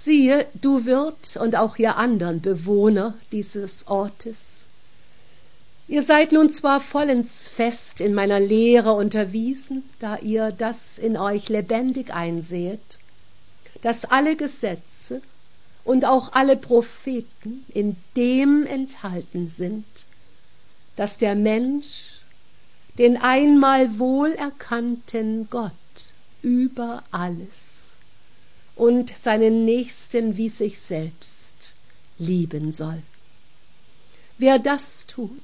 Siehe, du Wirt und auch ihr andern Bewohner dieses Ortes, ihr seid nun zwar vollends fest in meiner Lehre unterwiesen, da ihr das in euch lebendig einsehet, dass alle Gesetze und auch alle Propheten in dem enthalten sind, dass der Mensch den einmal wohlerkannten Gott über alles und seinen Nächsten wie sich selbst lieben soll. Wer das tut,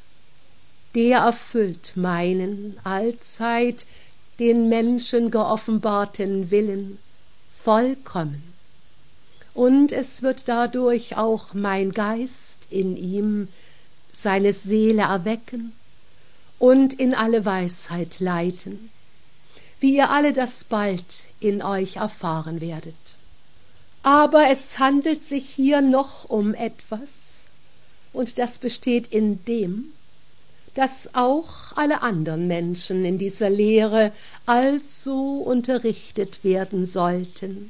der erfüllt meinen allzeit den Menschen geoffenbarten Willen vollkommen, und es wird dadurch auch mein Geist in ihm seine Seele erwecken und in alle Weisheit leiten, wie ihr alle das bald in euch erfahren werdet. Aber es handelt sich hier noch um etwas, und das besteht in dem, dass auch alle anderen Menschen in dieser Lehre also unterrichtet werden sollten,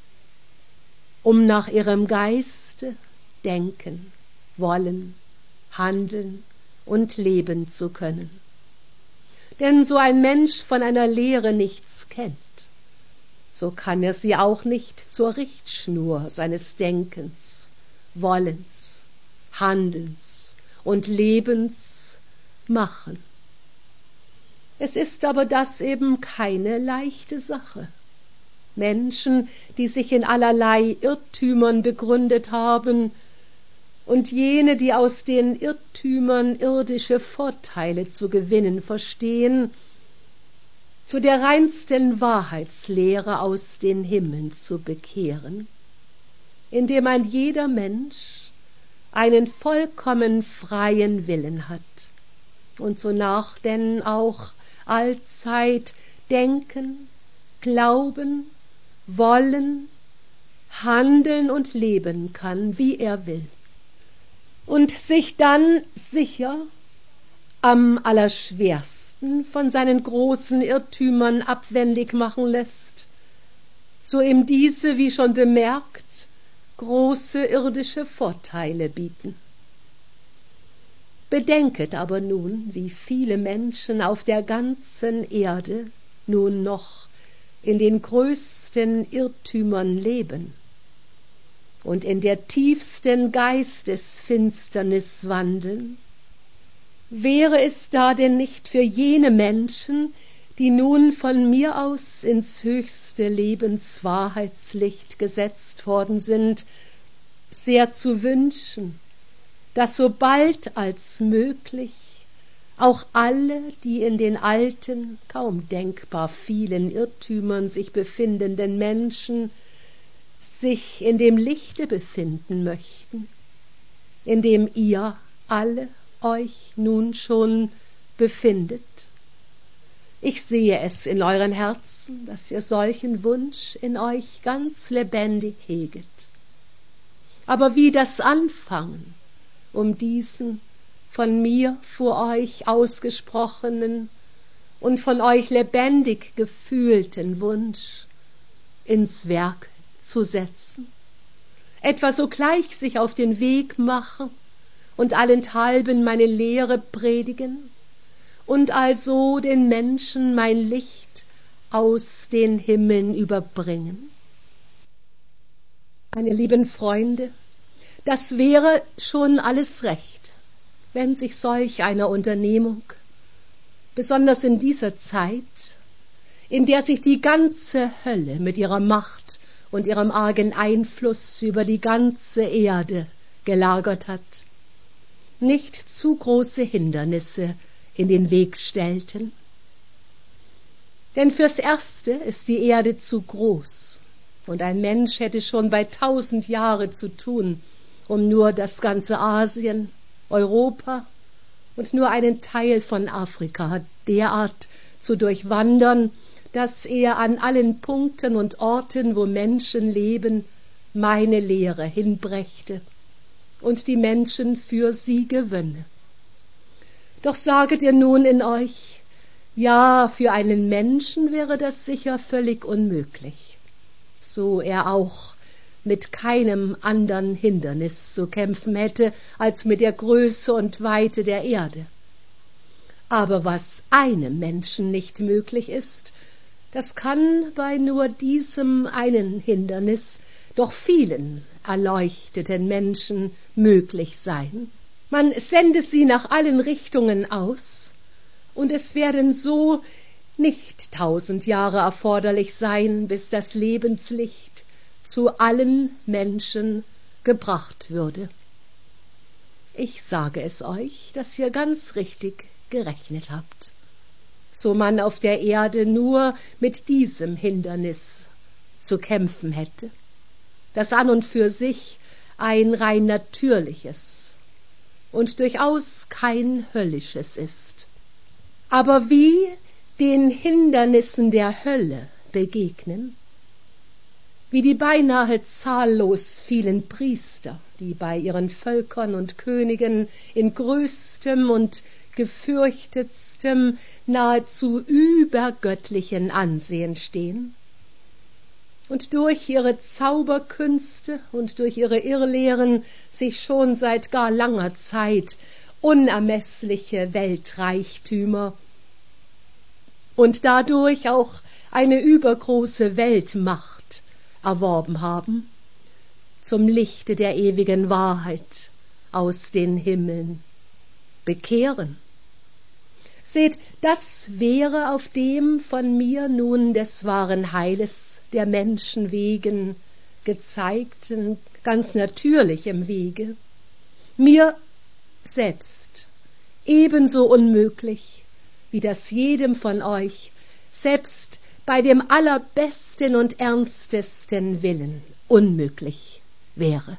um nach ihrem Geiste denken, wollen, handeln und leben zu können. Denn so ein Mensch von einer Lehre nichts kennt, so kann er sie auch nicht zur Richtschnur seines Denkens, Wollens, Handelns und Lebens machen. Es ist aber das eben keine leichte Sache. Menschen, die sich in allerlei Irrtümern begründet haben, und jene, die aus den Irrtümern irdische Vorteile zu gewinnen verstehen, zu der reinsten Wahrheitslehre aus den Himmeln zu bekehren, indem ein jeder Mensch einen vollkommen freien Willen hat und sonach denn auch allzeit denken, glauben, wollen, handeln und leben kann, wie er will, und sich dann sicher am allerschwersten von seinen großen Irrtümern abwendig machen lässt, so ihm diese, wie schon bemerkt, große irdische Vorteile bieten. Bedenket aber nun, wie viele Menschen auf der ganzen Erde nun noch in den größten Irrtümern leben und in der tiefsten Geistesfinsternis wandeln. Wäre es da denn nicht für jene Menschen, die nun von mir aus ins höchste Lebenswahrheitslicht gesetzt worden sind, sehr zu wünschen, dass so bald als möglich auch alle, die in den alten, kaum denkbar vielen Irrtümern sich befindenden Menschen sich in dem Lichte befinden möchten, in dem ihr alle euch nun schon befindet. Ich sehe es in euren Herzen, dass ihr solchen Wunsch in euch ganz lebendig heget. Aber wie das Anfangen, um diesen von mir vor euch ausgesprochenen und von euch lebendig gefühlten Wunsch ins Werk zu setzen, etwa sogleich sich auf den Weg machen und allenthalben meine Lehre predigen und also den Menschen mein Licht aus den Himmeln überbringen. Meine lieben Freunde, das wäre schon alles recht, wenn sich solch einer Unternehmung, besonders in dieser Zeit, in der sich die ganze Hölle mit ihrer Macht und ihrem argen Einfluss über die ganze Erde gelagert hat, nicht zu große Hindernisse in den Weg stellten. Denn fürs Erste ist die Erde zu groß, und ein Mensch hätte schon bei 1000 Jahre zu tun, um nur das ganze Asien, Europa und nur einen Teil von Afrika derart zu durchwandern, dass er an allen Punkten und Orten, wo Menschen leben, meine Lehre hinbrächte und die Menschen für sie gewönne. Doch saget ihr nun in euch, ja, für einen Menschen wäre das sicher völlig unmöglich, so er auch mit keinem andern Hindernis zu kämpfen hätte, als mit der Größe und Weite der Erde. Aber was einem Menschen nicht möglich ist, das kann bei nur diesem einen Hindernis doch vielen erleuchteten Menschen möglich sein. Man sende sie nach allen Richtungen aus, und es werden so nicht 1000 Jahre erforderlich sein, bis das Lebenslicht zu allen Menschen gebracht würde. Ich sage es euch, dass ihr ganz richtig gerechnet habt, so man auf der Erde nur mit diesem Hindernis zu kämpfen hätte, das an und für sich ein rein natürliches und durchaus kein höllisches ist. Aber wie den Hindernissen der Hölle begegnen, wie die beinahe zahllos vielen Priester, die bei ihren Völkern und Königen in größtem und gefürchtetstem, nahezu übergöttlichen Ansehen stehen und durch ihre Zauberkünste und durch ihre Irrlehren sich schon seit gar langer Zeit unermessliche Weltreichtümer und dadurch auch eine übergroße Weltmacht erworben haben, zum Lichte der ewigen Wahrheit aus den Himmeln bekehren. Seht, das wäre auf dem von mir nun des wahren Heiles der Menschen wegen gezeigten, ganz natürlichem Wege, mir selbst ebenso unmöglich, wie das jedem von euch, selbst bei dem allerbesten und ernstesten Willen unmöglich wäre.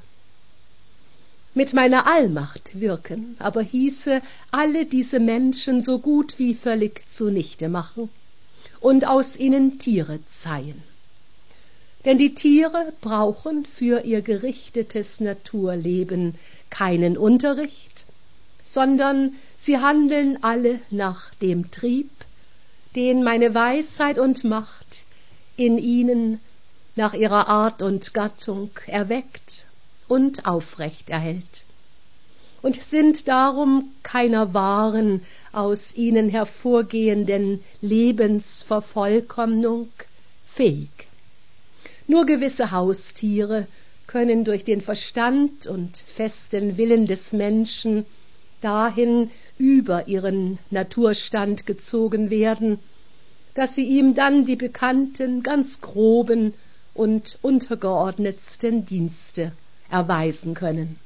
Mit meiner Allmacht wirken, aber hieße alle diese Menschen so gut wie völlig zunichte machen und aus ihnen Tiere zeihen. Denn die Tiere brauchen für ihr gerichtetes Naturleben keinen Unterricht, sondern sie handeln alle nach dem Trieb, den meine Weisheit und Macht in ihnen nach ihrer Art und Gattung erweckt und aufrecht erhält, und sind darum keiner wahren, aus ihnen hervorgehenden Lebensvervollkommnung fähig. Nur gewisse Haustiere können durch den Verstand und festen Willen des Menschen dahin über ihren Naturstand gezogen werden, dass sie ihm dann die bekannten, ganz groben und untergeordnetsten Dienste erweisen können.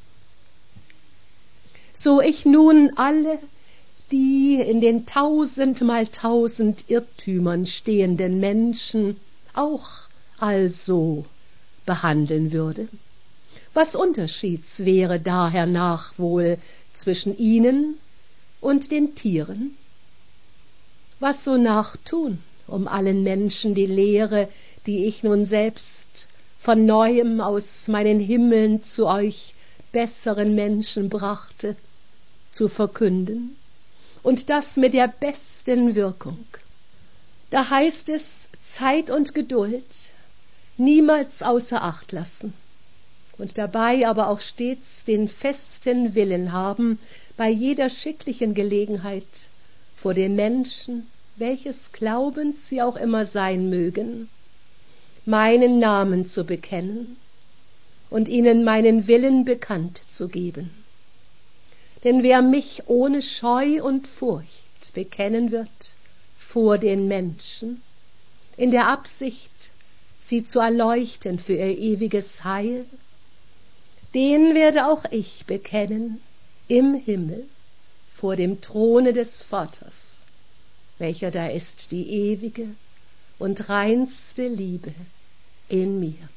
So ich nun alle die in den 1000 mal 1000 Irrtümern stehenden Menschen auch also behandeln würde, was Unterschieds wäre da hernach wohl zwischen ihnen und den Tieren? Was so nachtun, um allen Menschen die Lehre, die ich nun selbst von Neuem aus meinen Himmeln zu euch besseren Menschen brachte, zu verkünden, und das mit der besten Wirkung. Da heißt es, Zeit und Geduld niemals außer Acht lassen und dabei aber auch stets den festen Willen haben, bei jeder schicklichen Gelegenheit vor den Menschen, welches Glaubens sie auch immer sein mögen, meinen Namen zu bekennen und ihnen meinen Willen bekannt zu geben. Denn wer mich ohne Scheu und Furcht bekennen wird vor den Menschen, in der Absicht, sie zu erleuchten für ihr ewiges Heil, den werde auch ich bekennen im Himmel vor dem Throne des Vaters, welcher da ist die ewige und reinste Liebe in mir.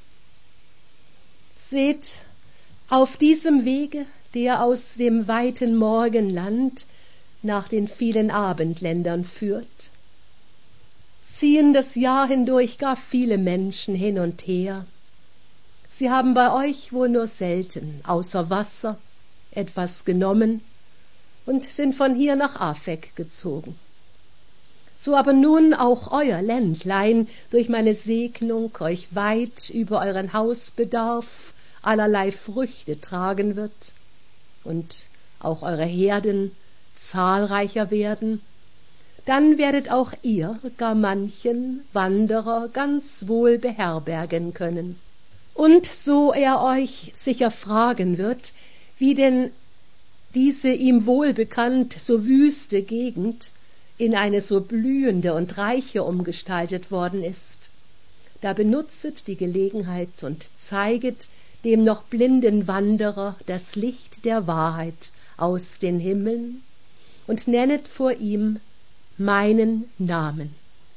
Seht, auf diesem Wege, der aus dem weiten Morgenland nach den vielen Abendländern führt, ziehen das Jahr hindurch gar viele Menschen hin und her. Sie haben bei euch wohl nur selten außer Wasser etwas genommen und sind von hier nach Afek gezogen. so aber nun auch euer Ländlein durch meine Segnung euch weit über euren Hausbedarf allerlei Früchte tragen wird und auch eure Herden zahlreicher werden, dann werdet auch ihr gar manchen Wanderer ganz wohl beherbergen können. Und so er euch sicher fragen wird, wie denn diese ihm wohlbekannt so wüste Gegend in eine so blühende und reiche umgestaltet worden ist, da benutzet die Gelegenheit und zeiget dem noch blinden Wanderer das Licht der Wahrheit aus den Himmeln und nennet vor ihm meinen Namen.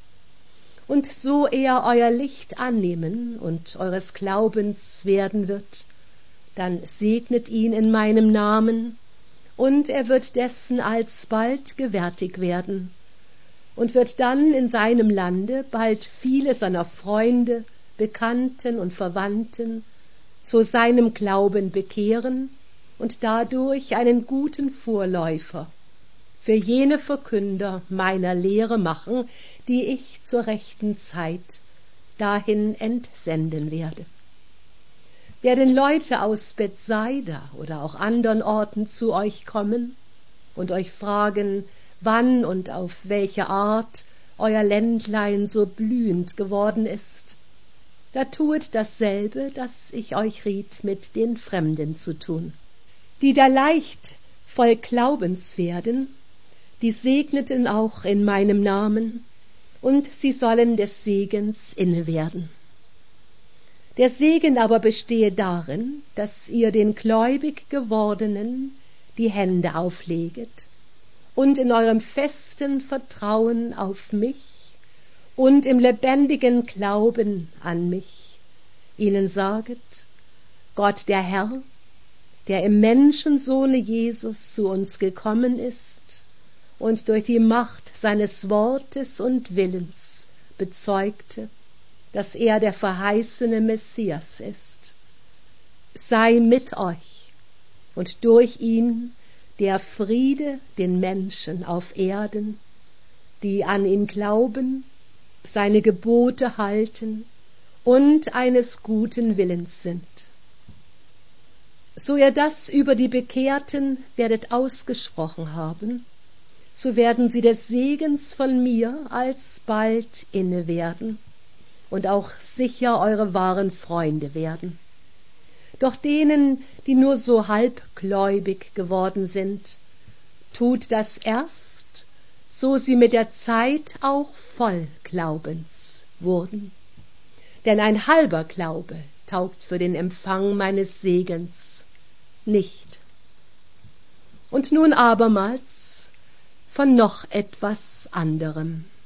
Und so er euer Licht annehmen und eures Glaubens werden wird, dann segnet ihn in meinem Namen, und er wird dessen alsbald gewärtig werden und wird dann in seinem Lande bald viele seiner Freunde, Bekannten und Verwandten zu seinem Glauben bekehren und dadurch einen guten Vorläufer für jene Verkünder meiner Lehre machen, die ich zur rechten Zeit dahin entsenden werde. Werden Leute aus Bethsaida oder auch andern Orten zu euch kommen und euch fragen, wann und auf welche Art euer Ländlein so blühend geworden ist, da tuet dasselbe, das ich euch riet, mit den Fremden zu tun. Die da leicht voll Glaubens werden, die segneten auch in meinem Namen, und sie sollen des Segens inne werden. Der Segen aber bestehe darin, dass ihr den gläubig Gewordenen die Hände aufleget und in eurem festen Vertrauen auf mich und im lebendigen Glauben an mich ihnen saget, Gott der Herr, der im Menschensohne Jesus zu uns gekommen ist und durch die Macht seines Wortes und Willens bezeugte, dass er der verheißene Messias ist, sei mit euch und durch ihn der Friede den Menschen auf Erden, die an ihn glauben, seine Gebote halten und eines guten Willens sind. So ihr das über die Bekehrten werdet ausgesprochen haben, so werden sie des Segens von mir alsbald inne werden und auch sicher eure wahren Freunde werden. Doch denen, die nur so halbgläubig geworden sind, tut das erst, so sie mit der Zeit auch voll Glaubens wurden. Denn ein halber Glaube taugt für den Empfang meines Segens nicht. Und nun abermals von noch etwas anderem.